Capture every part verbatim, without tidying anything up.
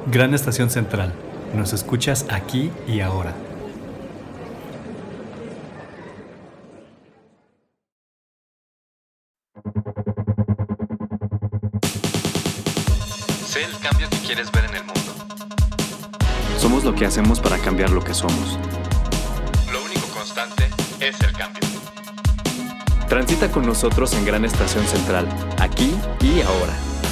Gran Estación Central. Nos escuchas aquí y ahora. Sé el cambio que quieres ver en el mundo. Somos lo que hacemos para cambiar lo que somos. Lo único constante es el cambio. Transita con nosotros en Gran Estación Central, aquí y ahora.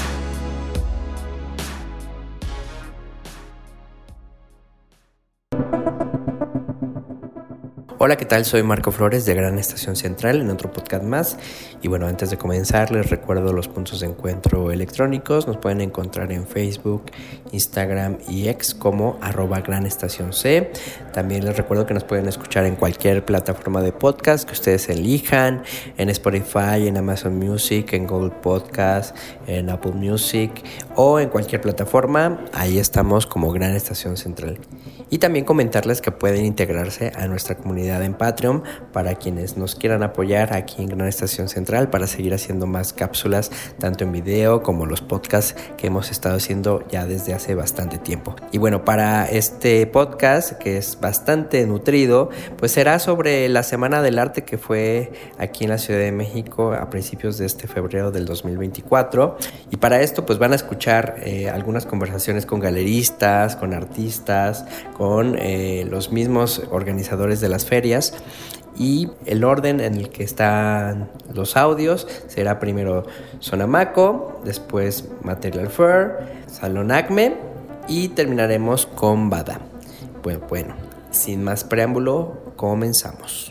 Hola, ¿qué tal? Soy Marco Flores de Gran Estación Central en otro podcast más. Y bueno, antes de comenzar les recuerdo los puntos de encuentro electrónicos. Nos pueden encontrar en Facebook, Instagram y X como arroba Gran Estación C. También les recuerdo que nos pueden escuchar en cualquier plataforma de podcast que ustedes elijan, en Spotify, en Amazon Music, en Google Podcast, en Apple Music o en cualquier plataforma. Ahí estamos como Gran Estación Central. Y también comentarles que pueden integrarse a nuestra comunidad en Patreon para quienes nos quieran apoyar aquí en Gran Estación Central para seguir haciendo más cápsulas tanto en video como los podcasts que hemos estado haciendo ya desde hace bastante tiempo. Y bueno, para este podcast que es bastante nutrido, pues será sobre la Semana del Arte que fue aquí en la Ciudad de México a principios de este febrero del dos mil veinticuatro. Y para esto pues van a escuchar eh, algunas conversaciones con galeristas, con artistas, con eh, los mismos organizadores de las ferias, y el orden en el que están los audios será primero Sonamaco, después Material Fair, Salón Acme y terminaremos con Bada. Bueno, bueno, sin más preámbulo, comenzamos.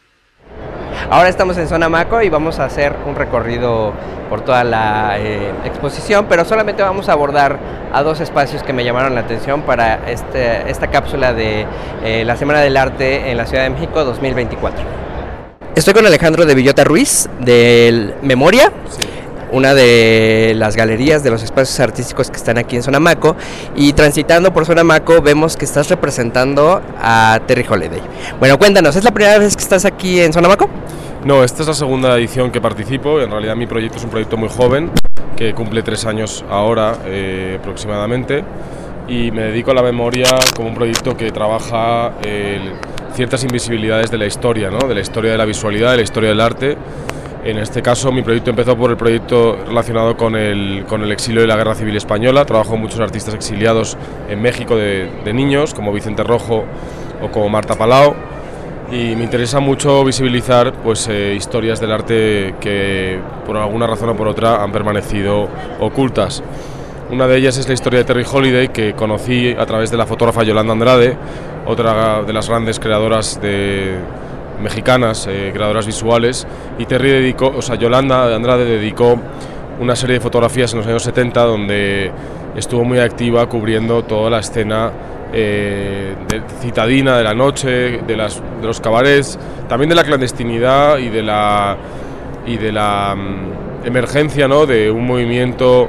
Ahora estamos en Sonamaco y vamos a hacer un recorrido por toda la eh, exposición, pero solamente vamos a abordar a dos espacios que me llamaron la atención para este, esta cápsula de eh, la Semana del Arte en la Ciudad de México dos mil veinticuatro. Estoy con Alejandro de Villota Ruiz, del Memoria, sí, una de las galerías de los espacios artísticos que están aquí en Sonamaco, y transitando por Sonamaco vemos que estás representando a Terry Holiday. Bueno, cuéntanos, ¿es la primera vez que estás aquí en Sonamaco? No, esta es la segunda edición que participo. En realidad mi proyecto es un proyecto muy joven, que cumple tres años ahora eh, aproximadamente, y me dedico a la memoria como un proyecto que trabaja eh, ciertas invisibilidades de la historia, ¿no? De la historia de la visualidad, de la historia del arte. En este caso mi proyecto empezó por el proyecto relacionado con el, con el exilio y la Guerra Civil Española. Trabajo con muchos artistas exiliados en México de, de niños, como Vicente Rojo o como Marta Palau. Y me interesa mucho visibilizar pues, eh, historias del arte que por alguna razón o por otra han permanecido ocultas. Una de ellas es la historia de Terry Holiday, que conocí a través de la fotógrafa Yolanda Andrade, otra de las grandes creadoras de, mexicanas, eh, creadoras visuales. Y Terry dedicó, o sea, Yolanda Andrade dedicó una serie de fotografías en los años setenta donde estuvo muy activa cubriendo toda la escena Eh, de citadina, de la noche, de, las, de los cabarets, también de la clandestinidad y de la, y de la um, emergencia, ¿no? De un movimiento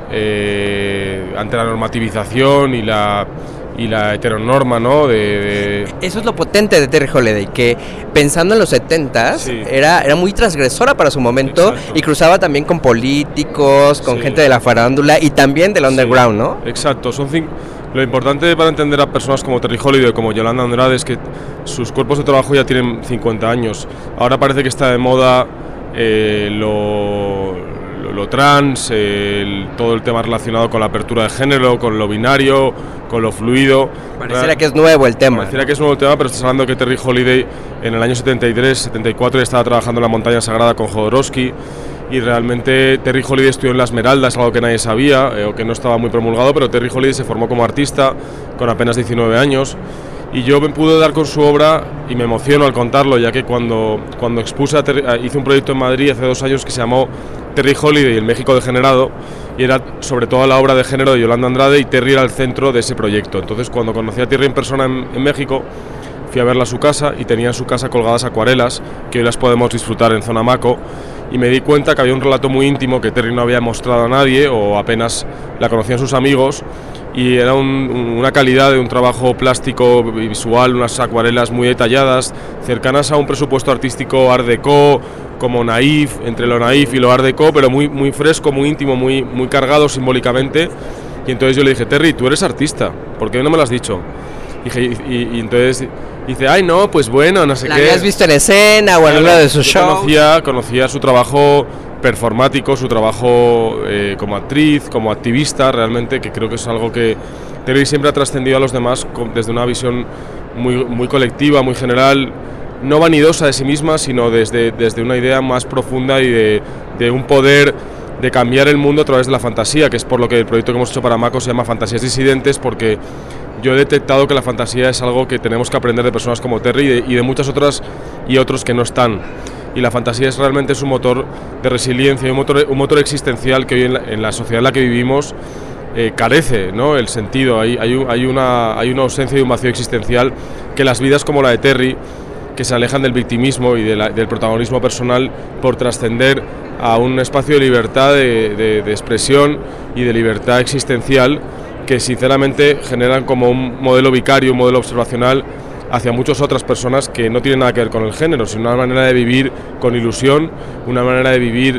eh, ante la normativización y la, y la heteronorma, ¿no? De, de... Eso es lo potente de Terry Holiday, que pensando en los setentas, sí, era, era muy transgresora para su momento. Exacto. Y cruzaba también con políticos, con sí, gente de la farándula y también del underground, sí, ¿no? Exacto, son cinco... Lo importante para entender a personas como Terry Holiday o como Yolanda Andrade es que sus cuerpos de trabajo ya tienen cincuenta años. Ahora parece que está de moda eh, lo, lo, lo trans, el, todo el tema relacionado con la apertura de género, con lo binario, con lo fluido. Pareciera que es nuevo el tema. Pareciera que es nuevo el tema, pero estás hablando que Terry Holiday en el año setenta y tres, setenta y cuatro ya estaba trabajando en la montaña sagrada con Jodorowsky. Y realmente Terry Holiday estudió en la Esmeralda, es algo que nadie sabía eh, o que no estaba muy promulgado, pero Terry Holiday se formó como artista con apenas diecinueve años, y yo me pude dar con su obra y me emociono al contarlo, ya que cuando, cuando expuse a Terry, hice un proyecto en Madrid hace dos años que se llamó Terry Holiday y el México degenerado, y era sobre todo la obra de género de Yolanda Andrade, y Terry era el centro de ese proyecto. Entonces cuando conocí a Terry en persona en, en México, fui a verla a su casa y tenía en su casa colgadas acuarelas que hoy las podemos disfrutar en Sonamaco, y me di cuenta que había un relato muy íntimo que Terry no había mostrado a nadie o apenas la conocían sus amigos, y era un, una calidad de un trabajo plástico y visual, unas acuarelas muy detalladas, cercanas a un presupuesto artístico art déco, como naif, entre lo naif y lo art déco, pero muy, muy fresco, muy íntimo, muy, muy cargado simbólicamente, Y entonces yo le dije, Terry, tú eres artista, ¿por qué no me lo has dicho? Y, dije, y, y entonces dice, ay no, pues bueno, no sé ¿La qué. ¿La habías visto en escena o en uno de sus shows? Conocía, conocía su trabajo performático, su trabajo eh, como actriz, como activista, realmente, que creo que es algo que Terry siempre ha trascendido a los demás con, desde una visión muy, muy colectiva, muy general, no vanidosa de sí misma, sino desde, desde una idea más profunda y de, de un poder de cambiar el mundo a través de la fantasía, que es por lo que el proyecto que hemos hecho para Mako se llama Fantasías Disidentes, porque yo he detectado que la fantasía es algo que tenemos que aprender de personas como Terry y de, y de muchas otras y otros que no están. Y la fantasía es realmente es un motor de resiliencia, un motor, un motor existencial que hoy en la, en la sociedad en la que vivimos eh, carece, ¿no? El sentido, hay, hay, hay, una, hay una ausencia y un vacío existencial que las vidas como la de Terry, que se alejan del victimismo y de la, del protagonismo personal por trascender a un espacio de libertad de, de, de expresión y de libertad existencial que sinceramente generan como un modelo vicario, un modelo observacional hacia muchas otras personas que no tienen nada que ver con el género, sino una manera de vivir con ilusión, una manera de vivir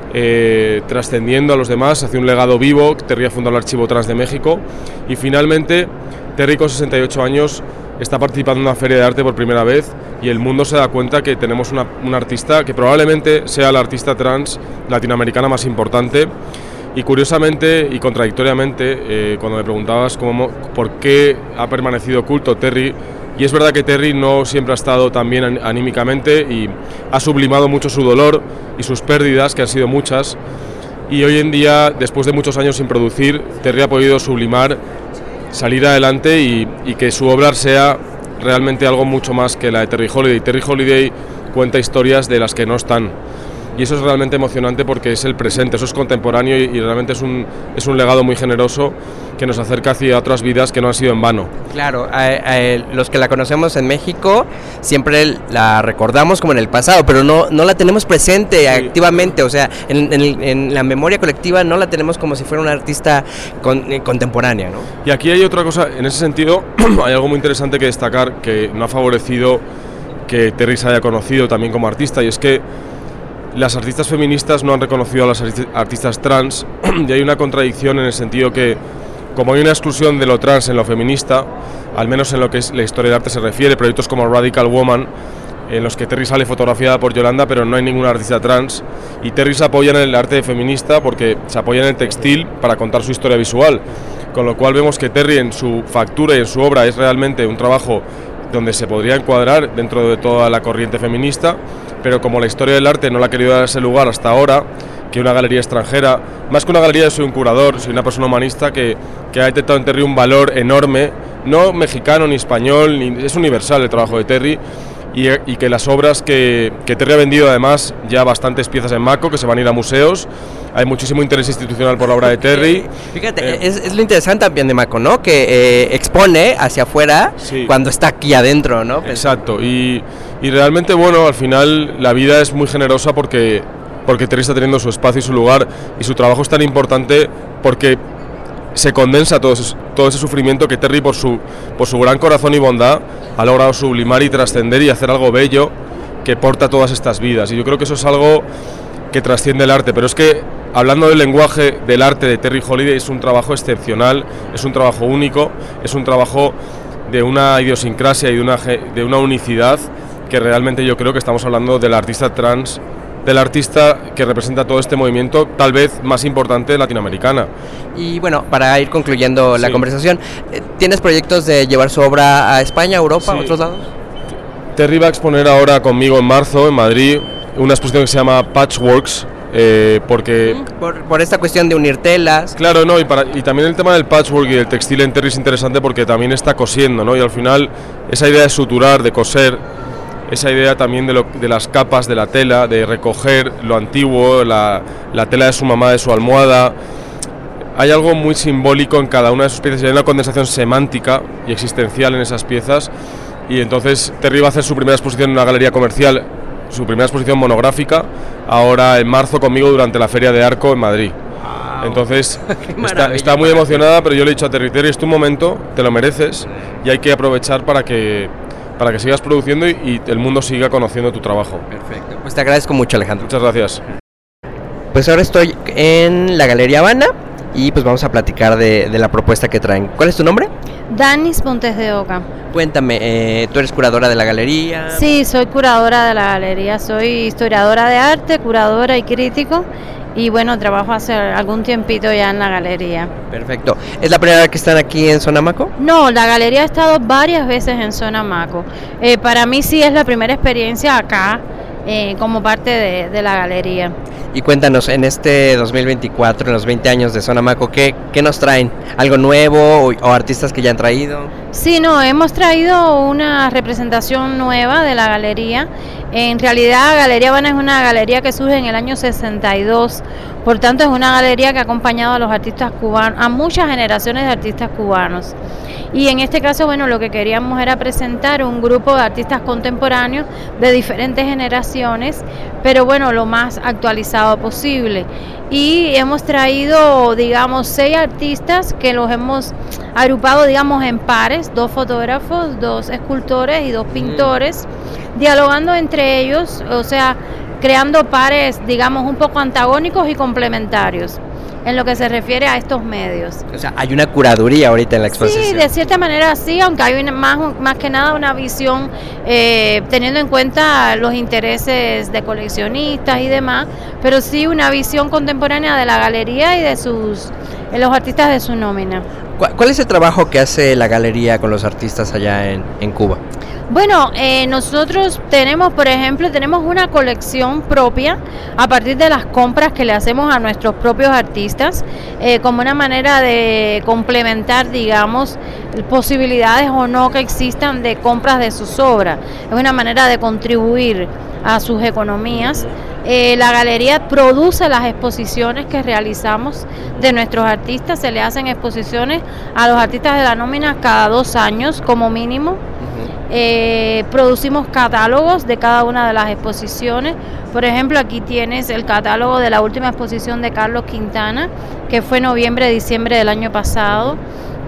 eh, trascendiendo a los demás hacia un legado vivo. Terry ha fundado el Archivo Trans de México y finalmente Terry con sesenta y ocho años está participando en una feria de arte por primera vez y el mundo se da cuenta que tenemos una, una artista que probablemente sea la artista trans latinoamericana más importante. Y curiosamente y contradictoriamente, eh, cuando me preguntabas cómo, por qué ha permanecido oculto Terry, y es verdad que Terry no siempre ha estado tan bien anímicamente y ha sublimado mucho su dolor y sus pérdidas, que han sido muchas, y hoy en día, después de muchos años sin producir, Terry ha podido sublimar, salir adelante y, y que su obra sea realmente algo mucho más que la de Terry Holiday. Terry Holiday cuenta historias de las que no están. Y eso es realmente emocionante porque es el presente, eso es contemporáneo y, y realmente es un, es un legado muy generoso que nos acerca hacia otras vidas que no han sido en vano. Claro, a, a, los que la conocemos en México siempre la recordamos como en el pasado, pero no, no la tenemos presente sí. activamente, o sea, en, en, en la memoria colectiva no la tenemos como si fuera una artista con, eh, contemporánea, ¿no? Y aquí hay otra cosa, en ese sentido, hay algo muy interesante que destacar que no ha favorecido que Terry se haya conocido también como artista, y es que las artistas feministas no han reconocido a las artistas trans y hay una contradicción en el sentido que, como hay una exclusión de lo trans en lo feminista, al menos en lo que es la historia del arte se refiere, proyectos como Radical Woman, en los que Terry sale fotografiada por Yolanda, pero no hay ninguna artista trans, y Terry se apoya en el arte feminista porque se apoya en el textil para contar su historia visual, con lo cual vemos que Terry en su factura y en su obra es realmente un trabajo donde se podría encuadrar dentro de toda la corriente feminista, pero como la historia del arte no le ha querido dar ese lugar hasta ahora, que una galería extranjera, más que una galería, soy un curador, soy una persona humanista que, que ha detectado en Terry un valor enorme, no mexicano ni español, ni, es universal el trabajo de Terry, y, y que las obras que, que Terry ha vendido, además, ya bastantes piezas en Mako, que se van a ir a museos, hay muchísimo interés institucional por la obra de Terry. Fíjate, eh, es, es lo interesante también de Mako, ¿no? Que eh, expone hacia afuera sí. cuando está aquí adentro, ¿no? Exacto, y, y realmente, bueno, al final la vida es muy generosa porque, porque Terry está teniendo su espacio y su lugar, y su trabajo es tan importante porque se condensa todo ese, todo ese sufrimiento que Terry, por su, por su gran corazón y bondad, ha logrado sublimar y trascender y hacer algo bello que porta todas estas vidas. Y yo creo que eso es algo que trasciende el arte, pero es que hablando del lenguaje del arte de Terry Holiday, es un trabajo excepcional, es un trabajo único, es un trabajo de una idiosincrasia y de una, de una unicidad que realmente yo creo que estamos hablando del artista trans, del artista que representa todo este movimiento, tal vez más importante latinoamericana. Y bueno, para ir concluyendo la sí. conversación, ¿tienes proyectos de llevar su obra a España, Europa, sí. a otros lados? Terry va a exponer ahora conmigo en marzo, en Madrid, una exposición que se llama Patchworks, eh, porque... Por, por esta cuestión de unir telas. Claro, no, y, para, y también el tema del patchwork y del textil en Terry es interesante porque también está cosiendo, ¿no? Y al final esa idea de suturar, de coser, esa idea también de, lo, de las capas de la tela, de recoger lo antiguo, la, la tela de su mamá, de su almohada. Hay algo muy simbólico en cada una de sus piezas y hay una condensación semántica y existencial en esas piezas. Y entonces Terry va a hacer su primera exposición en una galería comercial, su primera exposición monográfica, ahora en marzo conmigo durante la Feria de Arco en Madrid. Wow. Entonces está, está muy emocionada, pero yo le he dicho a Terry, Terry, es tu momento, te lo mereces y hay que aprovechar para que... para que sigas produciendo y, y el mundo siga conociendo tu trabajo. Perfecto, pues te agradezco mucho, Alejandro. Muchas gracias. Pues ahora estoy en la Galería Habana, y pues vamos a platicar de, de la propuesta que traen. ¿Cuál es tu nombre? Danis Montes de Oca. Cuéntame, eh, ¿tú eres curadora de la galería? Sí, soy curadora de la galería, soy historiadora de arte, curadora y crítico, y bueno, trabajo hace algún tiempito ya en la galería. Perfecto. ¿Es la primera vez que están aquí en Sonamaco? No, la galería ha estado varias veces en Sonamaco. Eh, para mí sí es la primera experiencia acá eh, como parte de, de la galería. Y cuéntanos, en este dos mil veinticuatro, en los veinte años de Sonamaco, ¿qué, qué nos traen? ¿Algo nuevo o, o artistas que ya han traído? Sí, no, hemos traído una representación nueva de la galería. En realidad, Galería Habana es una galería que surge en el año sesenta y dos, por tanto es una galería que ha acompañado a los artistas cubanos, a muchas generaciones de artistas cubanos. Y en este caso, bueno, lo que queríamos era presentar un grupo de artistas contemporáneos de diferentes generaciones, pero bueno, lo más actualizado posible. Y hemos traído, digamos, seis artistas que los hemos agrupado, digamos, en pares, dos fotógrafos, dos escultores y dos pintores, dialogando entre ellos, o sea, creando pares, digamos, un poco antagónicos y complementarios en lo que se refiere a estos medios. O sea, hay una curaduría ahorita en la exposición. Sí, de cierta manera sí, aunque hay una, más, más que nada una visión eh, teniendo en cuenta los intereses de coleccionistas y demás, pero sí una visión contemporánea de la galería y de sus de los artistas de su nómina. ¿Cuál es el trabajo que hace la galería con los artistas allá en, en Cuba? Bueno, eh, nosotros tenemos, por ejemplo, tenemos una colección propia a partir de las compras que le hacemos a nuestros propios artistas, eh, como una manera de complementar, digamos, posibilidades o no que existan de compras de sus obras. Es una manera de contribuir a sus economías. Eh, la galería produce las exposiciones que realizamos de nuestros artistas, se le hacen exposiciones a los artistas de la nómina cada dos años como mínimo. Eh, producimos catálogos de cada una de las exposiciones. Por ejemplo, aquí tienes el catálogo de la última exposición de Carlos Quintana, que fue noviembre-diciembre del año pasado.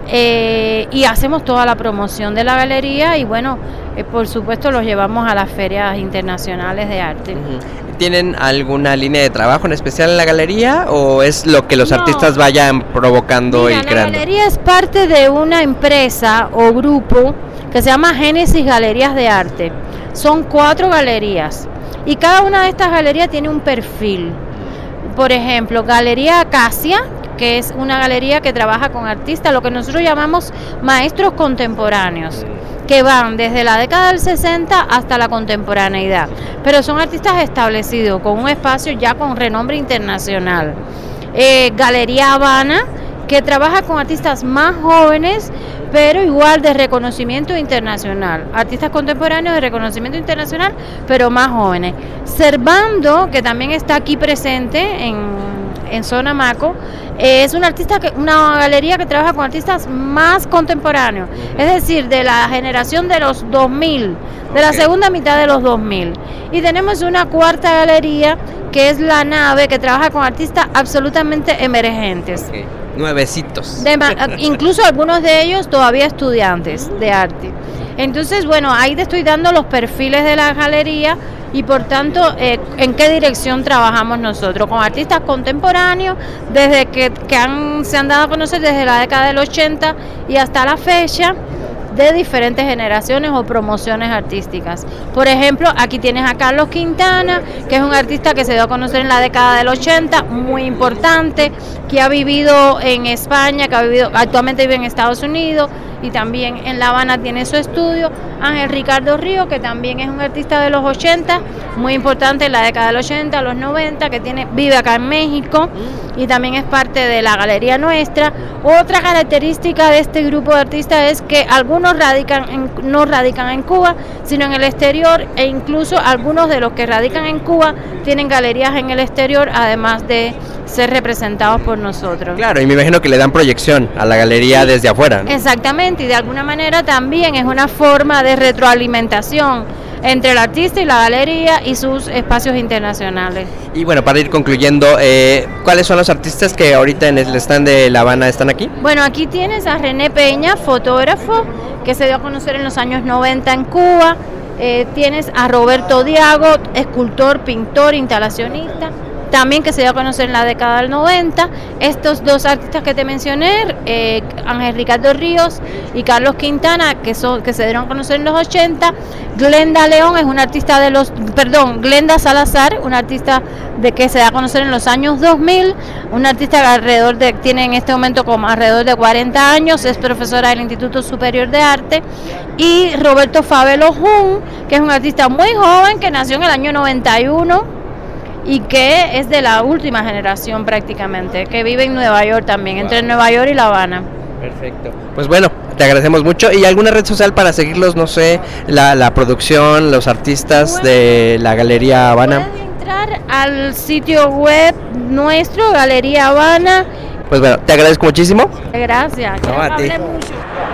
Eh, y hacemos toda la promoción de la galería y bueno, eh, por supuesto los llevamos a las ferias internacionales de arte. ¿Tienen alguna línea de trabajo en especial en la galería o es lo que los no. artistas vayan provocando Mira, y creando? La galería es parte de una empresa o grupo que se llama Génesis Galerías de Arte. Son cuatro galerías y cada una de estas galerías tiene un perfil. Por ejemplo, Galería Acacia, que es una galería que trabaja con artistas, lo que nosotros llamamos maestros contemporáneos, que van desde la década del sesenta hasta la contemporaneidad, pero son artistas establecidos, con un espacio ya con renombre internacional. Eh, Galería Habana, que trabaja con artistas más jóvenes, pero igual de reconocimiento internacional, artistas contemporáneos de reconocimiento internacional, pero más jóvenes. Servando, que también está aquí presente en, en Sonamaco, eh, es una artista que, una galería que trabaja con artistas más contemporáneos, es decir, de la generación de los dos mil, de la segunda mitad de los dos mil. Y tenemos una cuarta galería que es La Nave, que trabaja con artistas absolutamente emergentes. Okay. Nuevecitos. De, incluso algunos de ellos todavía estudiantes de arte. Entonces, bueno, ahí te estoy dando los perfiles de la galería y por tanto, eh, en qué dirección trabajamos nosotros, con artistas contemporáneos, desde que, que han, se han dado a conocer desde la década del ochenta y hasta la fecha, de diferentes generaciones o promociones artísticas. Por ejemplo, aquí tienes a Carlos Quintana, que es un artista que se dio a conocer en la década del ochenta, muy importante, que ha vivido en España, que ha vivido, actualmente vive en Estados Unidos y también en La Habana tiene su estudio. Ángel Ricardo Río, que también es un artista de los ochenta, muy importante en la década del ochenta, los noventa, que tiene, vive acá en México y también es parte de la galería nuestra. Otra característica de este grupo de artistas es que algunos radican en, no radican en Cuba, sino en el exterior, e incluso algunos de los que radican en Cuba tienen galerías en el exterior, además de ser representados por nosotros. Claro, y me imagino que le dan proyección a la galería sí, desde afuera, ¿no? Exactamente, y de alguna manera también es una forma de retroalimentación entre el artista y la galería y sus espacios internacionales. Y bueno, para ir concluyendo, eh, ¿cuáles son los artistas que ahorita en el stand de La Habana están aquí? Bueno, aquí tienes a René Peña, fotógrafo, que se dio a conocer en los años noventa en Cuba. Eh, tienes a Roberto Diago, escultor, pintor, instalacionista. también que se dio a conocer en la década del noventa. Estos dos artistas que te mencioné, eh, Ángel Ricardo Ríos y Carlos Quintana, que son que se dieron a conocer en los ochenta. Glenda León es una artista de los, perdón, Glenda Salazar, una artista de que se da a conocer en los años dos mil, una artista que alrededor de, tiene en este momento como alrededor de cuarenta años, es profesora del Instituto Superior de Arte, y Roberto Fabelo Jun, que es un artista muy joven que nació en el año noventa y uno y que es de la última generación prácticamente, que vive en Nueva York también, entre Nueva York y La Habana. Perfecto. Pues bueno, te agradecemos mucho. ¿Y alguna red social para seguirlos? No sé, la, la producción, los artistas bueno, de la Galería Habana. Pueden entrar al sitio web nuestro, Galería Habana. Pues bueno, te agradezco muchísimo. Gracias. No, a ti. Mucho.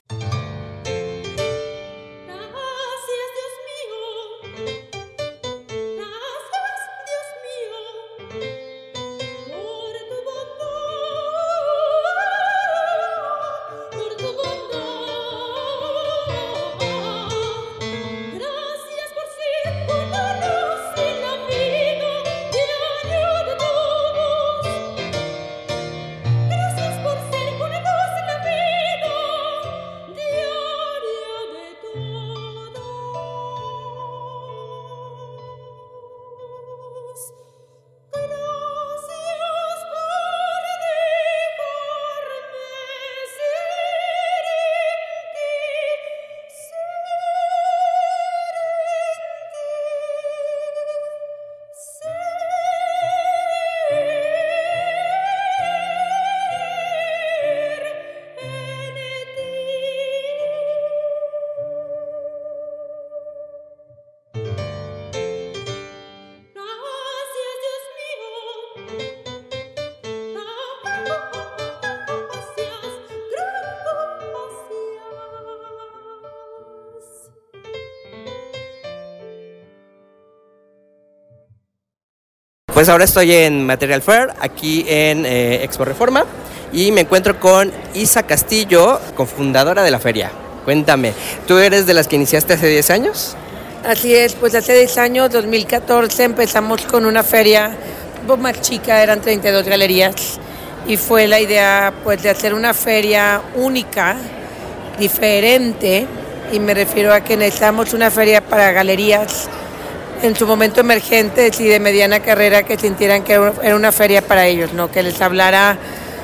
Pues ahora estoy en Material Fair, aquí en eh, Expo Reforma, y me encuentro con Isa Castillo, cofundadora de la feria. Cuéntame, ¿tú eres de las que iniciaste hace diez años? Así es, pues hace diez años, dos mil catorce, empezamos con una feria un poco más chica, eran treinta y dos galerías, y fue la idea pues de hacer una feria única, diferente, y me refiero a que necesitamos una feria para galerías en su momento emergentes y de mediana carrera, que sintieran que era una feria para ellos, ¿no? Que les hablara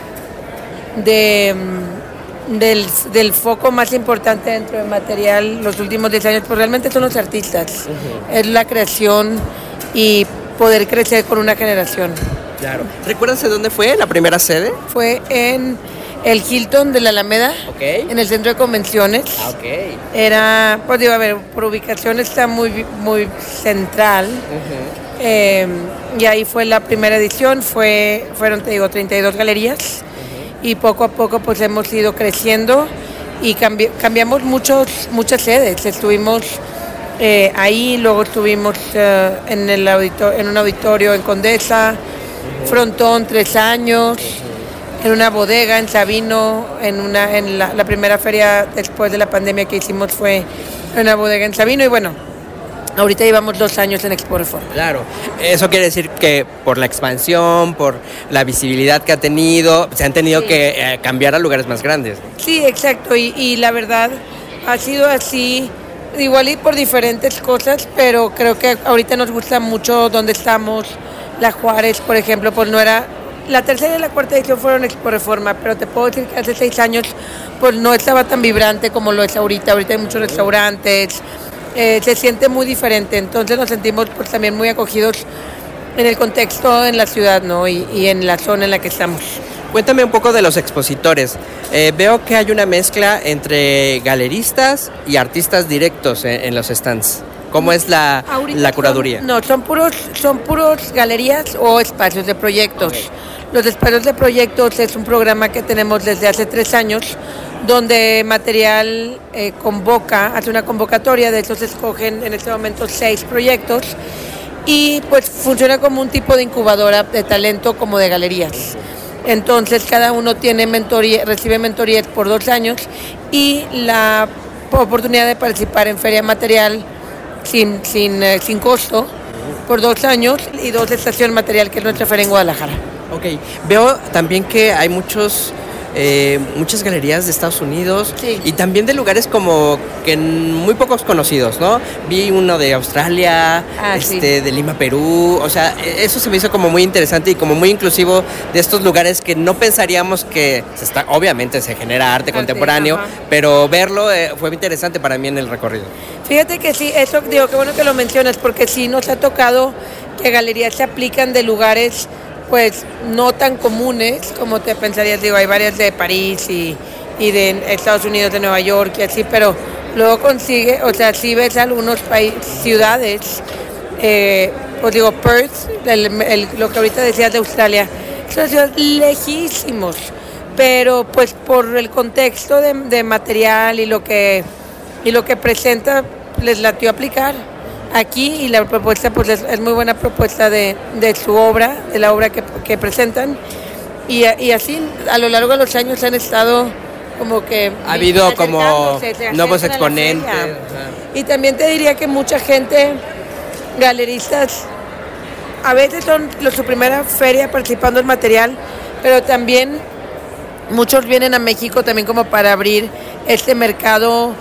de, del, del foco más importante dentro del material los últimos diez años, pues realmente son los artistas, uh-huh. Es la creación y poder crecer con una generación. Claro. ¿Recuerdas de dónde fue la primera sede? Fue en el Hilton de la Alameda, okay. En el centro de convenciones. Ah, okay. Era, pues digo, a ver, por ubicación está muy, muy central. Uh-huh. Eh, y ahí fue la primera edición, fue, fueron, te digo, treinta y dos galerías. Uh-huh. Y poco a poco pues hemos ido creciendo y cambi- cambiamos muchos, muchas sedes. Estuvimos eh, ahí, luego estuvimos eh, en, el audito- en un auditorio en Condesa, uh-huh. Frontón, tres años. En una bodega en Sabino, en una en la, la primera feria después de la pandemia que hicimos fue en una bodega en Sabino, y bueno, ahorita llevamos dos años en Expo Reforma. Claro, eso quiere decir que por la expansión, por la visibilidad que ha tenido, se han tenido sí. que eh, cambiar a lugares más grandes. Sí, exacto, y, y la verdad ha sido así, igual y por diferentes cosas, pero creo que ahorita nos gusta mucho donde estamos. La Juárez, por ejemplo, pues no era... La tercera y la cuarta edición fueron Expo Reforma, pero te puedo decir que hace seis años pues no estaba tan vibrante como lo es ahorita. Ahorita hay muchos restaurantes, eh, se siente muy diferente, entonces nos sentimos pues también muy acogidos en el contexto, en la ciudad, ¿no? y, y en la zona en la que estamos. Cuéntame un poco de los expositores. Eh, veo que hay una mezcla entre galeristas y artistas directos en, en los stands. ¿Cómo es la, la curaduría? Son, no, son puros, son puros galerías o espacios de proyectos. Okay. Los espacios de proyectos es un programa que tenemos desde hace tres años, donde Material eh, convoca, hace una convocatoria, de hecho se escogen en este momento seis proyectos, y pues funciona como un tipo de incubadora de talento como de galerías. Entonces cada uno tiene mentoría, recibe mentorías por dos años y la oportunidad de participar en Feria Material sin, sin, eh, sin costo, por dos años y dos de Estación Material, que es nuestra feria en Guadalajara. Ok, veo también que hay muchos... Eh, muchas galerías de Estados Unidos sí. y también de lugares como que muy pocos conocidos, ¿no? Vi uno de Australia, ah, este, sí. de Lima, Perú, o sea, eso se me hizo como muy interesante y como muy inclusivo de estos lugares que no pensaríamos que se está, obviamente se genera arte, arte contemporáneo, ajá. pero verlo eh, fue interesante para mí en el recorrido. Fíjate que sí, eso digo, qué bueno que lo mencionas, porque sí nos ha tocado que galerías se aplican de lugares pues no tan comunes como te pensarías, digo, hay varias de París y, y de Estados Unidos, de Nueva York y así, pero luego consigue, o sea, sí ves algunos países, ciudades, eh, pues digo, Perth, el, el, lo que ahorita decías de Australia, son ciudades lejísimos, pero pues por el contexto de, de material y lo que y lo que presenta, les latió aplicar aquí, y la propuesta pues es, es muy buena propuesta de, de su obra, de la obra que, que presentan, y, y así a lo largo de los años han estado como que ha habido como nuevos exponentes, y también te diría que mucha gente, galeristas, a veces son los, su primera feria participando en material, pero también muchos vienen a México también como para abrir este mercado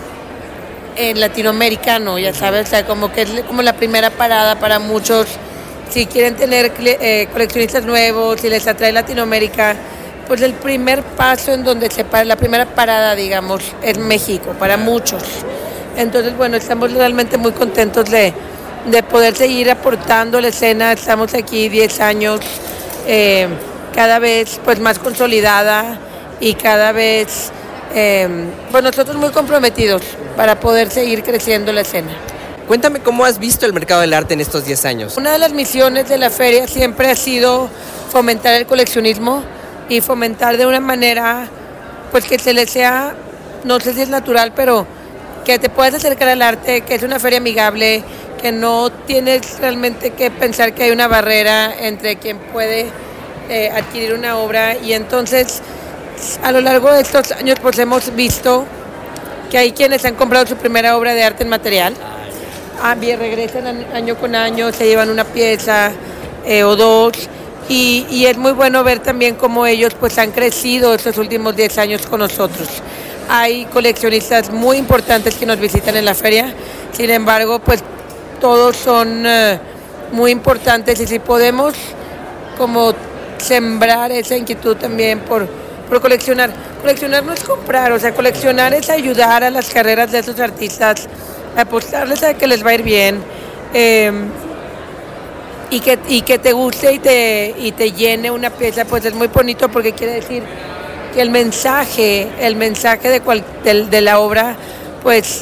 en latinoamericano, ya sabes, o sea, como que es como la primera parada para muchos, si quieren tener eh, coleccionistas nuevos, si les atrae Latinoamérica, pues el primer paso en donde se para, la primera parada, digamos, es México, para muchos. Entonces, bueno, estamos realmente muy contentos de, de poder seguir aportando la escena, estamos aquí diez años, eh, cada vez pues más consolidada y cada vez... Eh, pues nosotros muy comprometidos para poder seguir creciendo la escena. Cuéntame cómo has visto el mercado del arte en estos diez años. Una de las misiones de la feria siempre ha sido fomentar el coleccionismo y fomentar de una manera pues que se le sea, no sé si es natural, pero que te puedas acercar al arte, que es una feria amigable, que no tienes realmente que pensar que hay una barrera entre quien puede eh, adquirir una obra, y entonces a lo largo de estos años pues hemos visto que hay quienes han comprado su primera obra de arte en material, ah, bien, regresan año con año, se llevan una pieza eh, o dos, y, y es muy bueno ver también cómo ellos pues han crecido estos últimos diez años con nosotros. Hay coleccionistas muy importantes que nos visitan en la feria, sin embargo pues todos son uh, muy importantes, y si podemos como sembrar esa inquietud también por Por coleccionar. Coleccionar no es comprar, o sea, coleccionar es ayudar a las carreras de esos artistas, apostarles a que les va a ir bien, eh, y, que, y que te guste y te, y te llene una pieza, pues es muy bonito, porque quiere decir que el mensaje, el mensaje de, cual, de, de la obra, pues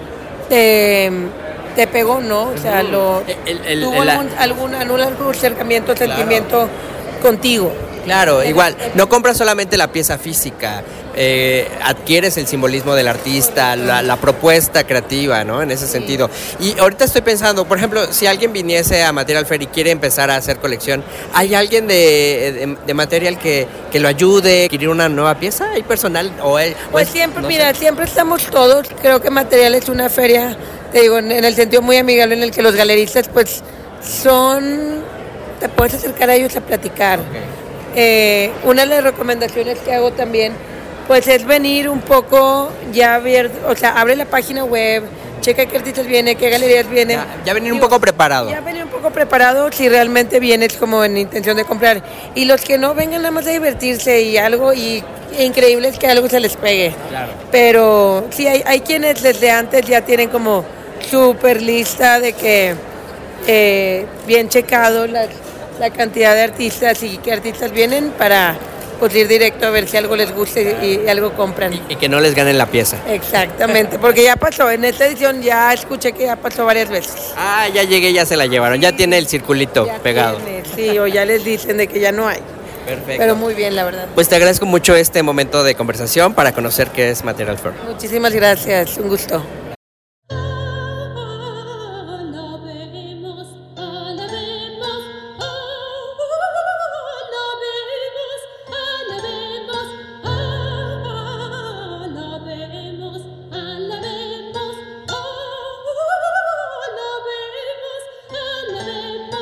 te, te pegó, ¿no? O sea, lo, el, el, tuvo el, algún, algún, algún, algún acercamiento, claro, sentimiento contigo. Claro, igual, no compras solamente la pieza física, eh, adquieres el simbolismo del artista, la, la propuesta creativa, ¿no? En ese sentido. Y ahorita estoy pensando, por ejemplo, si alguien viniese a Material Fair y quiere empezar a hacer colección, ¿hay alguien de, de, de Material que, que lo ayude a adquirir una nueva pieza? ¿Hay personal? O él, pues o siempre, no mira, sé. siempre estamos todos. Creo que Material es una feria, te digo, en, en el sentido muy amigable, en el que los galeristas, pues, son... te puedes acercar a ellos a platicar. Okay. Eh, una de las recomendaciones que hago también, pues es venir un poco ya abierto, o sea, abre la página web, checa qué artistas vienen, qué galerías vienen. Ya, ya venir un poco preparado. Ya venir un poco preparado si realmente vienes como en intención de comprar. Y los que no, vengan nada más a divertirse y algo, y e increíble es que algo se les pegue. Claro. Pero sí, hay, hay quienes desde antes ya tienen como súper lista de que eh, bien checado las la cantidad de artistas y qué artistas vienen para pues, ir directo a ver si algo les gusta y, y algo compran. Y, y que no les ganen la pieza. Exactamente, porque ya pasó, en esta edición ya escuché que ya pasó varias veces. Ah, ya llegué, ya se la llevaron, ya tiene el circulito ya pegado. Tiene, sí, o ya les dicen de que ya no hay. Perfecto. Pero muy bien, la verdad. Pues te agradezco mucho este momento de conversación para conocer qué es Material Fair. Muchísimas gracias, un gusto. Alabemos, alabemos,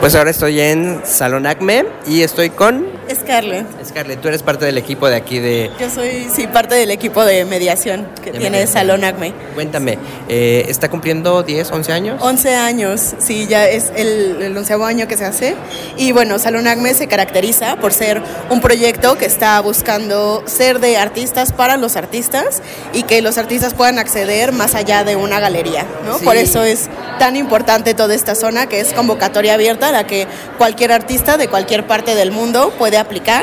Pues ahora estoy en Salón Acme y estoy con Scarlett. Scarlett. Tú eres parte del equipo de aquí de... Yo soy, sí, parte del equipo de mediación que de tiene mediación. Salón Acme. Cuéntame, eh, ¿está cumpliendo diez, once años? once años, sí, ya es el, el onceavo año que se hace. Y bueno, Salón Acme se caracteriza por ser un proyecto que está buscando ser de artistas para los artistas y que los artistas puedan acceder más allá de una galería, ¿no? Sí. Por eso es tan importante toda esta zona que es convocatoria abierta a la que cualquier artista de cualquier parte del mundo puede aplicar.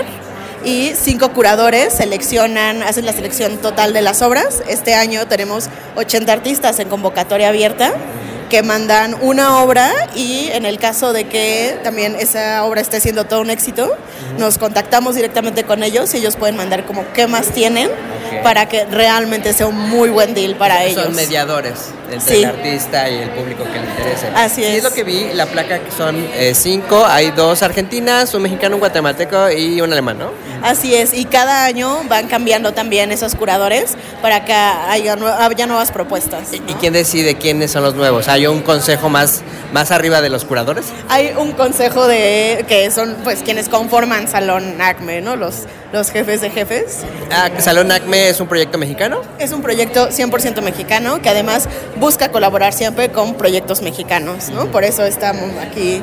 Y cinco curadores seleccionan, hacen la selección total de las obras. Este año tenemos ochenta artistas en convocatoria abierta que mandan una obra y en el caso de que también esa obra esté siendo todo un éxito, nos contactamos directamente con ellos y ellos pueden mandar como qué más tienen Okay. para que realmente sea un muy buen deal para Son ellos. mediadores entre Sí. el artista y el público que le interese. Así Sí, es. es lo que vi, la placa que son eh, cinco, hay dos argentinas, un mexicano, un guatemalteco y un alemán, ¿no? Así es, y cada año van cambiando también esos curadores para que haya, nue- haya nuevas propuestas, ¿Y, ¿no? y quién decide quiénes son los nuevos? ¿Hay un consejo más, más arriba de los curadores? Hay un consejo de que son pues quienes conforman Salón Acme, ¿no? Los, los jefes de jefes. Ah, ¿Salón Acme es un proyecto mexicano? Es un proyecto cien por ciento mexicano que además busca colaborar siempre con proyectos mexicanos, ¿no? Por eso estamos aquí,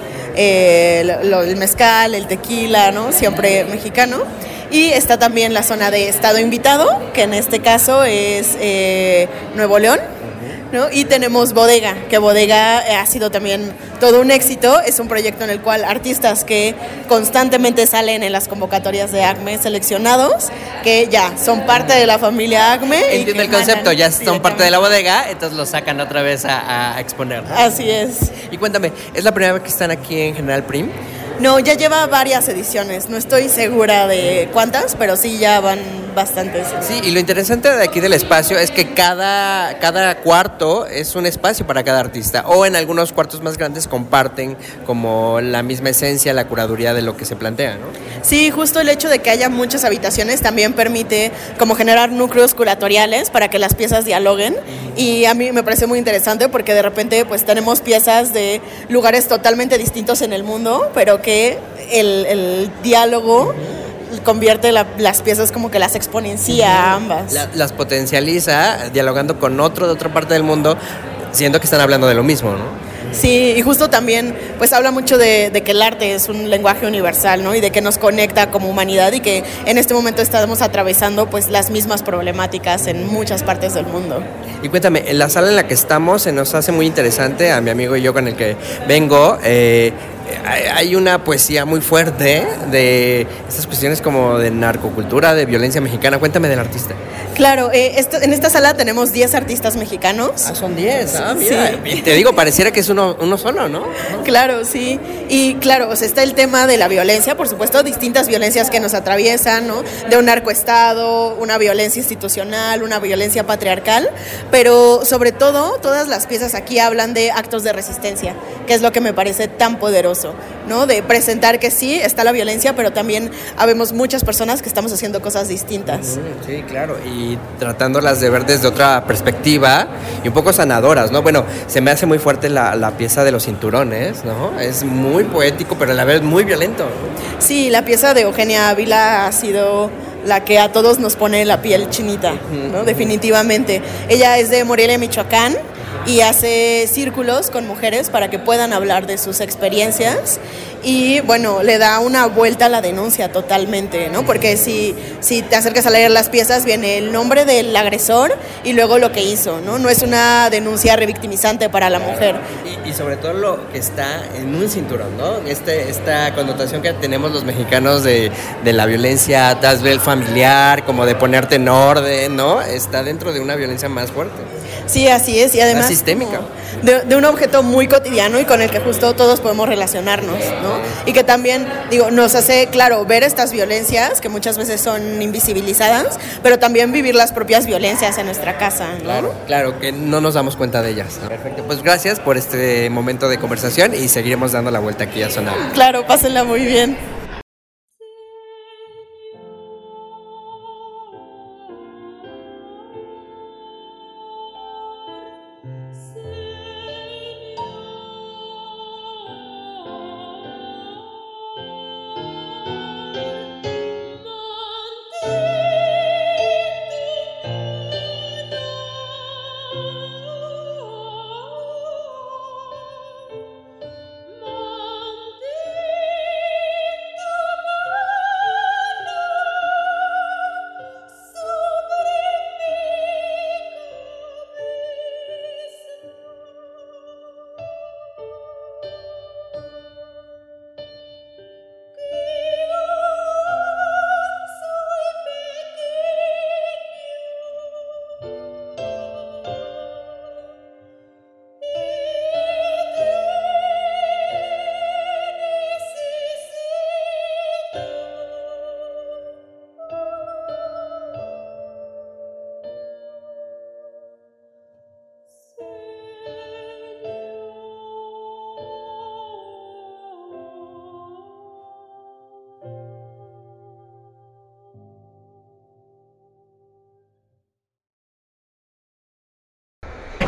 eh, lo- el mezcal, el tequila, ¿no? Siempre mexicano. Y está también la zona de estado invitado, que en este caso es eh, Nuevo León, ¿no? Y tenemos Bodega, que Bodega eh, ha sido también todo un éxito. Es un proyecto en el cual artistas que constantemente salen en las convocatorias de Acme seleccionados, que ya son parte de la familia Acme. y Entiendo que el concepto, emanan ya son parte de la directamente. bodega, entonces lo sacan otra vez a, a exponer, ¿no? Así es. Y cuéntame, ¿es la primera vez que están aquí en General Prim? No, ya lleva varias ediciones. No estoy segura de cuántas, pero sí ya van bastantes. Sí, y lo interesante de aquí del espacio es que cada, cada cuarto es un espacio para cada artista, o en algunos cuartos más grandes comparten como la misma esencia, la curaduría de lo que se plantea, ¿no? Sí, justo el hecho de que haya muchas habitaciones también permite como generar núcleos curatoriales para que las piezas dialoguen, y a mí me parece muy interesante porque de repente pues tenemos piezas de lugares totalmente distintos en el mundo, pero que el, el diálogo convierte la- las piezas como que las exponencia a ambas. La- las potencializa dialogando con otro de otra parte del mundo, siendo que están hablando de lo mismo, ¿no? Sí, y justo también pues habla mucho de, de que el arte es un lenguaje universal, ¿no? Y de que nos conecta como humanidad y que en este momento estamos atravesando pues las mismas problemáticas en muchas partes del mundo. Y cuéntame, en la sala en la que estamos se nos hace muy interesante, a mi amigo y yo con el que vengo, eh, hay- hay una poesía muy fuerte de estas cuestiones como de narcocultura, de violencia mexicana. Cuéntame del artista. Claro, eh, esto- en esta sala tenemos diez artistas mexicanos. Son diez, ah, mira. Y te digo, pareciera que es uno, uno solo, ¿no? Claro, sí. Y claro, o sea, está el tema de la violencia, por supuesto, distintas violencias que nos atraviesan, ¿no? De un narcoestado, una violencia institucional, una violencia patriarcal, pero sobre todo, todas las piezas aquí hablan de actos de resistencia, que es lo que me parece tan poderoso, ¿no? De presentar que sí, está la violencia, pero también habemos muchas personas que estamos haciendo cosas distintas. Mm, Sí, claro, y tratándolas de ver desde otra perspectiva y un poco sanadoras, ¿no? Bueno, se me hace muy fuerte la, la pieza de los cinturones, ¿no? Es muy poético, pero a la vez muy violento. Sí, la pieza de Eugenia Ávila ha sido la que a todos nos pone la piel chinita, ¿no? Definitivamente. Ella es de Morelia, Michoacán, y hace círculos con mujeres para que puedan hablar de sus experiencias y bueno, le da una vuelta a la denuncia totalmente, ¿no? Porque si, si te acercas a leer las piezas viene el nombre del agresor y luego lo que hizo, ¿no? No es una denuncia revictimizante para la mujer. Y, y sobre todo lo que está en un cinturón, ¿no? Este, esta connotación que tenemos los mexicanos de, de la violencia tal vez familiar, como de ponerte en orden, ¿no? Está dentro de una violencia más fuerte. Sí, así es, y además Más sistémica. como De, de un objeto muy cotidiano y con el que justo todos podemos relacionarnos, ¿no? Y que también, digo, nos hace, claro, ver estas violencias que muchas veces son invisibilizadas, pero también vivir las propias violencias en nuestra casa, ¿no? Claro, claro, que no nos damos cuenta de ellas, ¿no? Perfecto, pues gracias por este momento de conversación y seguiremos dando la vuelta aquí a Sonar. Claro, pásenla muy bien.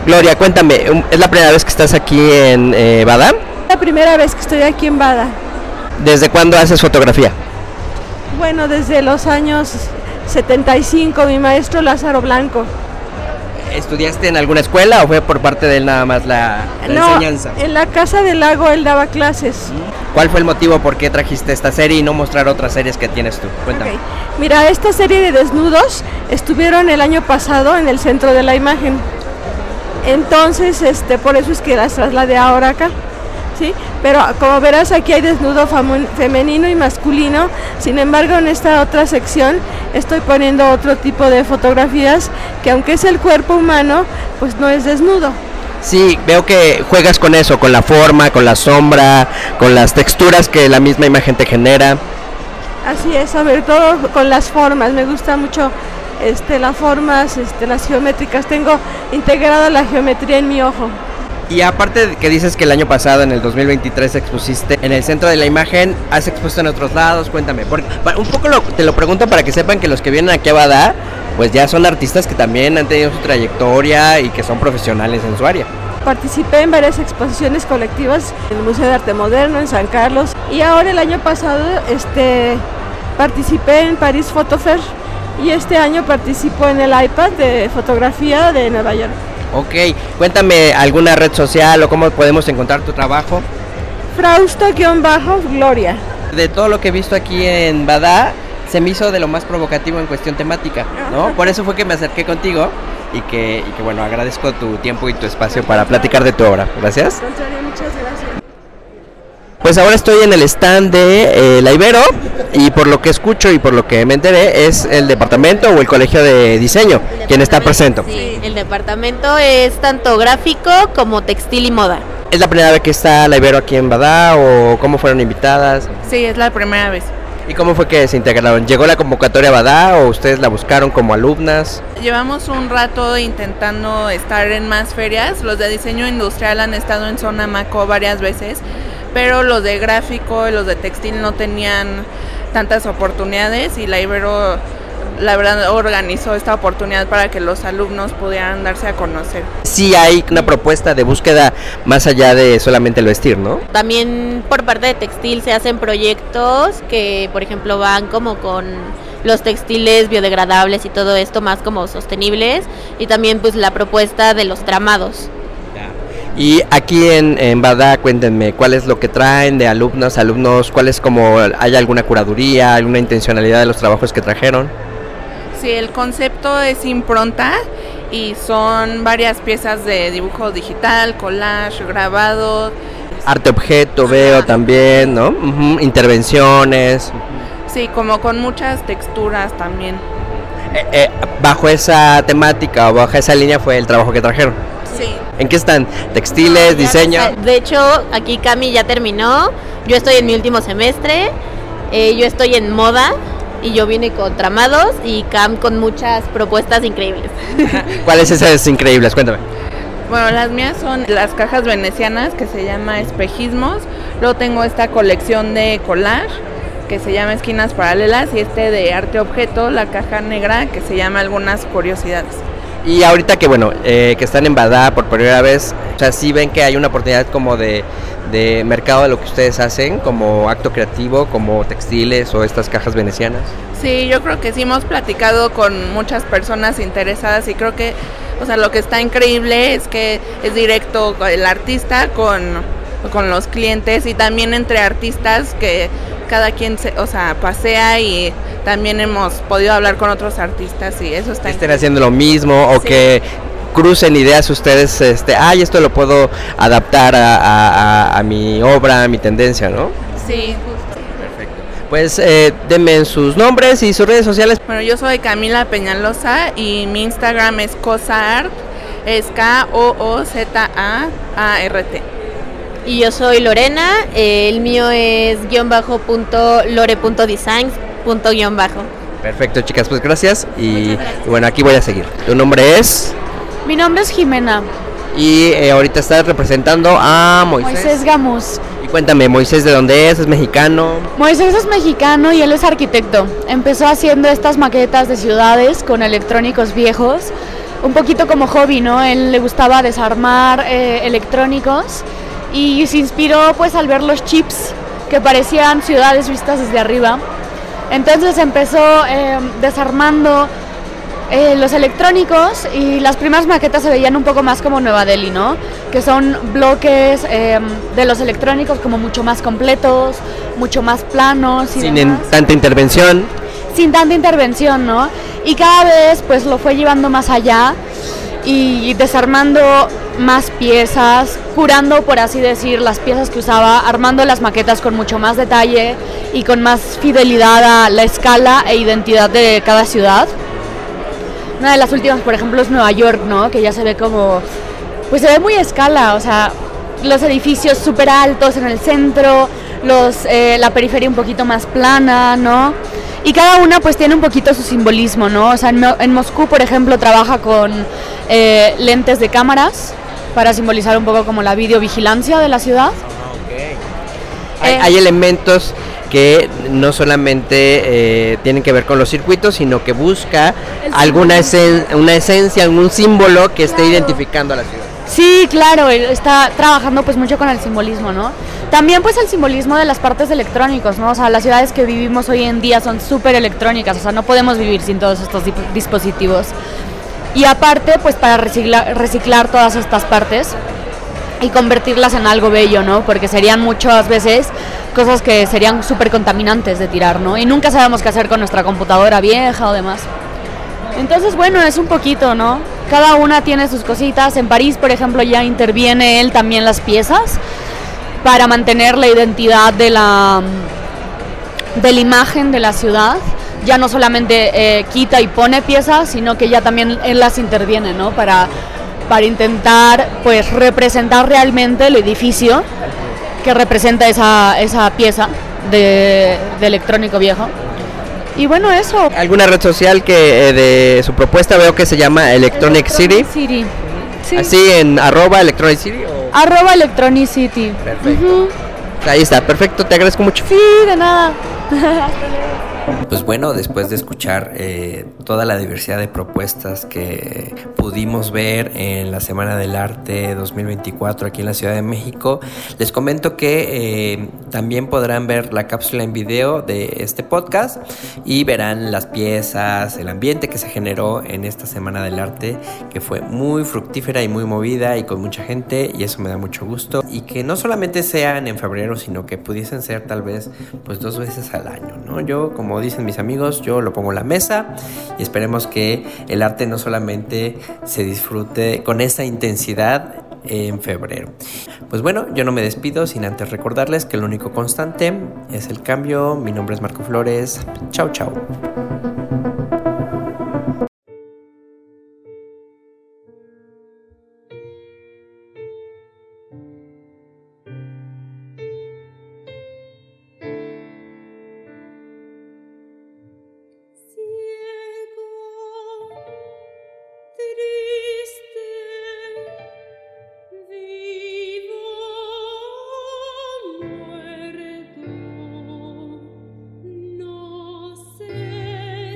Gloria, cuéntame, ¿es la primera vez que estás aquí en eh, Bada? La primera vez que estoy aquí en Bada. ¿Desde cuándo haces fotografía? Bueno, desde los años setenta y cinco, mi maestro Lázaro Blanco. ¿Estudiaste en alguna escuela o fue por parte de él nada más la, la no, enseñanza? En la Casa del Lago él daba clases. ¿Cuál fue el motivo por qué trajiste esta serie y no mostrar otras series que tienes tú? Cuéntame. Okay. Mira, esta serie de desnudos estuvieron el año pasado en el Centro de la Imagen. Entonces, este, por eso es que las trasladé ahora acá. ¿Sí? Pero como verás, aquí hay desnudo famu- femenino y masculino. Sin embargo, en esta otra sección estoy poniendo otro tipo de fotografías que, aunque es el cuerpo humano, pues no es desnudo. Sí, veo que juegas con eso, con la forma, con la sombra, con las texturas que la misma imagen te genera. Así es, sobre todo con las formas. Me gusta mucho este, las formas, este, las geométricas. Tengo integrada la geometría en mi ojo. Y aparte de que dices que el año pasado, en el dos mil veintitrés, expusiste en el Centro de la Imagen, ¿has expuesto en otros lados? Cuéntame, porque un poco lo, te lo pregunto para que sepan que los que vienen aquí a Bada, pues ya son artistas que también han tenido su trayectoria y que son profesionales en su área. Participé en varias exposiciones colectivas en el Museo de Arte Moderno, en San Carlos, y ahora el año pasado este, participé en París Photo Fair y este año participo en el iPad de fotografía de Nueva York. Ok, cuéntame alguna red social o cómo podemos encontrar tu trabajo. Frausto-Gloria. De todo lo que he visto aquí en Bada, se me hizo de lo más provocativo en cuestión temática, ¿no? Por eso fue que me acerqué contigo y que, y que bueno, agradezco tu tiempo y tu espacio para platicar de tu obra. Gracias. Muchas gracias. Pues ahora estoy en el stand de eh, La Ibero y por lo que escucho y por lo que me enteré es el departamento o el colegio de diseño quien está presente. Sí, el departamento es tanto gráfico como textil y moda. ¿Es la primera vez que está La Ibero aquí en Bada o cómo fueron invitadas? Sí, es la primera vez. ¿Y cómo fue que se integraron? ¿Llegó la convocatoria a Bada o ustedes la buscaron como alumnas? Llevamos un rato intentando estar en más ferias. Los de diseño industrial han estado en Zona Maco varias veces, pero los de gráfico y los de textil no tenían tantas oportunidades y la Ibero, la verdad, organizó esta oportunidad para que los alumnos pudieran darse a conocer. Sí hay una propuesta de búsqueda más allá de solamente el vestir, ¿no? También por parte de textil se hacen proyectos que, por ejemplo, van como con los textiles biodegradables y todo esto más como sostenibles, y también pues la propuesta de los tramados. Y aquí en, en Bada, cuéntenme, ¿cuál es lo que traen de alumnas, alumnos? ¿Cuál es como, hay alguna curaduría, alguna intencionalidad de los trabajos que trajeron? Sí, el concepto es impronta y son varias piezas de dibujo digital, collage, grabado. Arte objeto veo también, ¿no? Uh-huh. Intervenciones. Sí, como con muchas texturas también. Eh, eh, bajo esa temática o bajo esa línea fue el trabajo que trajeron. Sí. ¿En qué están? ¿Textiles, no, diseño? De hecho, aquí Cami ya terminó, yo estoy en mi último semestre, eh, yo estoy en moda y yo vine con tramados y Cam con muchas propuestas increíbles. ¿Cuáles esas increíbles? Cuéntame. Bueno, las mías son las cajas venecianas que se llama Espejismos, luego tengo esta colección de collage que se llama Esquinas Paralelas y este de arte objeto, la caja negra que se llama Algunas Curiosidades. Y ahorita que bueno, eh, que están en Bada por primera vez, o sea, sí ven que hay una oportunidad como de, de mercado de lo que ustedes hacen, como acto creativo, como textiles o estas cajas venecianas. Sí, yo creo que sí hemos platicado con muchas personas interesadas y creo que, o sea, lo que está increíble es que es directo el artista con, con los clientes y también entre artistas que cada quien se, o sea, pasea y también hemos podido hablar con otros artistas y eso está estén haciendo lo mismo o sí. Que crucen ideas ustedes, este, ay, esto lo puedo adaptar a, a, a mi obra, a mi tendencia, ¿no? Sí. Perfecto. Pues eh, denme sus nombres y sus redes sociales. Bueno, yo soy Camila Peñalosa y mi Instagram es Cozaart, es K O O Z A A R T. Y yo soy Lorena, eh, el mío es guión bajo punto lore punto designs punto guión bajo. Perfecto, chicas, pues gracias y, gracias y bueno, aquí voy a seguir. ¿Tu nombre es? Mi nombre es Jimena. Y eh, ahorita estás representando a Moisés. Moisés Gamus. Y cuéntame, Moisés, ¿de dónde es? ¿Es mexicano? Moisés es mexicano y él es arquitecto. Empezó haciendo estas maquetas de ciudades con electrónicos viejos. un poquito como hobby, ¿no? Él le gustaba desarmar eh, electrónicos y se inspiró pues al ver los chips que parecían ciudades vistas desde arriba. Entonces empezó eh, desarmando eh, los electrónicos y las primeras maquetas se veían un poco más como Nueva Delhi, ¿no? Que son bloques eh, de los electrónicos como mucho más completos, mucho más planos y sin demás. en- tanta intervención. Sin tanta intervención, ¿no? Y cada vez pues lo fue llevando más allá y desarmando más piezas, curando, por así decir, las piezas que usaba, armando las maquetas con mucho más detalle y con más fidelidad a la escala e identidad de cada ciudad. Una de las últimas, por ejemplo, es Nueva York, ¿no? Que ya se ve como, pues se ve muy a escala, o sea, los edificios súper altos en el centro, los, eh, la periferia un poquito más plana, ¿no? Y cada una pues tiene un poquito su simbolismo, ¿no? O sea, en, Mo- en Moscú, por ejemplo, trabaja con eh, lentes de cámaras para simbolizar un poco como la videovigilancia de la ciudad. Hay, Eh, hay elementos que no solamente eh, tienen que ver con los circuitos, sino que busca El alguna símbolo. esen- una esencia, algún símbolo que esté Claro. identificando a la ciudad. Sí, claro, él está trabajando pues mucho con el simbolismo, ¿no? También pues el simbolismo de las partes electrónicos, ¿no? O sea, las ciudades que vivimos hoy en día son súper electrónicas, o sea, no podemos vivir sin todos estos dip- dispositivos. Y aparte, pues para reciclar, reciclar todas estas partes y convertirlas en algo bello, ¿no? Porque serían muchas veces cosas que serían súper contaminantes de tirar, ¿no? Y nunca sabemos qué hacer con nuestra computadora vieja o demás. Entonces, bueno, es un poquito, ¿no? Cada una tiene sus cositas. En París, por ejemplo, ya interviene él también las piezas para mantener la identidad de la, de la imagen de la ciudad. Ya no solamente eh, quita y pone piezas, sino que ya también él las interviene, ¿no? Para, para intentar, pues, representar realmente el edificio que representa esa, esa pieza de, de electrónico viejo. Y bueno, eso. ¿Alguna red social que eh, de su propuesta veo que se llama Electronic, Electronic City? City. Sí. Así en arroba Electronic City. o- Arroba Electronic City. Perfecto. Ujú. Ahí está, perfecto, te agradezco mucho. Sí, de nada. Pues bueno, después de escuchar eh, toda la diversidad de propuestas que pudimos ver en la Semana del Arte dos mil veinticuatro aquí en la Ciudad de México, les comento que eh, también podrán ver la cápsula en video de este podcast y verán las piezas, el ambiente que se generó en esta Semana del Arte, que fue muy fructífera y muy movida y con mucha gente, y eso me da mucho gusto, y que no solamente sean en febrero, sino que pudiesen ser tal vez pues dos veces al año, ¿no? Yo, como dicen mis amigos, yo lo pongo en la mesa y esperemos que el arte no solamente se disfrute con esa intensidad en febrero. Pues bueno, yo no me despido sin antes recordarles que lo único constante es el cambio. Mi nombre es Marco Flores. Chao, chao. No sé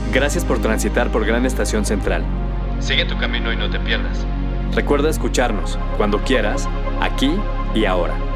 Gracias por transitar por Gran Estación Central. Sigue tu camino y no te pierdas. Recuerda escucharnos, cuando quieras, aquí y ahora.